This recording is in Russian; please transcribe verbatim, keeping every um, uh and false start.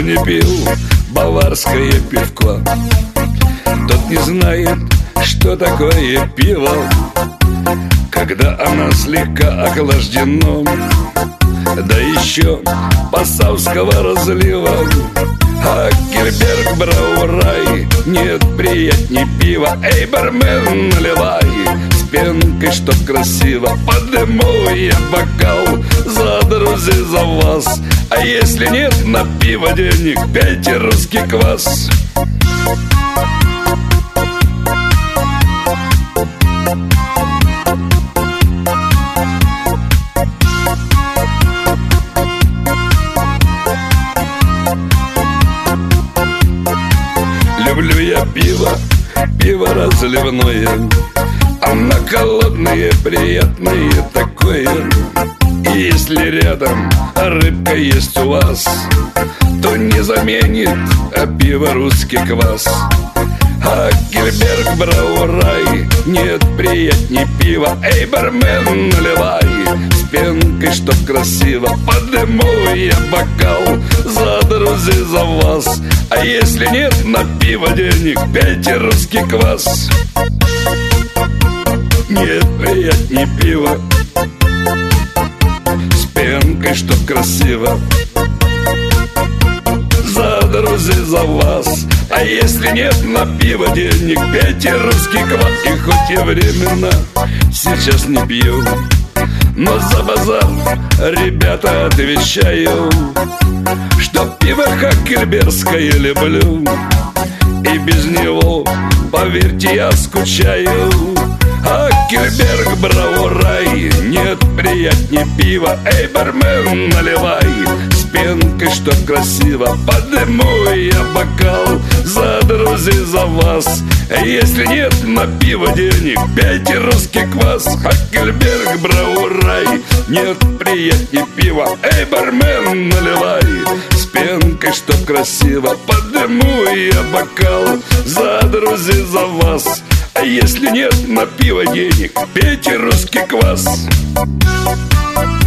не пил баварское пивко, тот не знает, что такое пиво, когда оно слегка охлаждено, да еще пасавского разлива. А Кильберг Браурай, нет приятней пива. Эй, бармен, наливай с пенкой, чтоб красиво. Подниму я бокал за друзей, за вас. А если нет на пиво денег, пейте русский квас. Люблю я пиво, пиво разливное, оно холодное, приятное такое. И если рядом рыбка есть у вас, то не заменит а пиво русский квас. А Кильберг Браурай, нет приятней пива. Эй, бармен, наливай с пенкой, чтоб красиво. Подниму я бокал за друзей, за вас. А если нет на пиво денег, пейте русский квас. Нет приятней пива с пенкой, чтоб красиво. За друзей, за вас. А если нет на пиво денег, пейте русский квас. И хоть и временно сейчас не пью, но за базар, ребята, отвечаю, что пиво хакельбергское люблю, и без него, поверьте, я скучаю. А Кильберг Браурай, нет приятней пива. Эй, бармен, наливай с пенкой, чтоб красиво. Подниму я бокал за друзей, за вас. А если нет на пиво денег, пейте русский квас. А Кильберг Браурай, нет приятней пива. Эй, бармен, наливай с пенкой, чтоб красиво. Подниму я бокал за друзей, за вас. А если нет на пиво денег, пейте русский квас.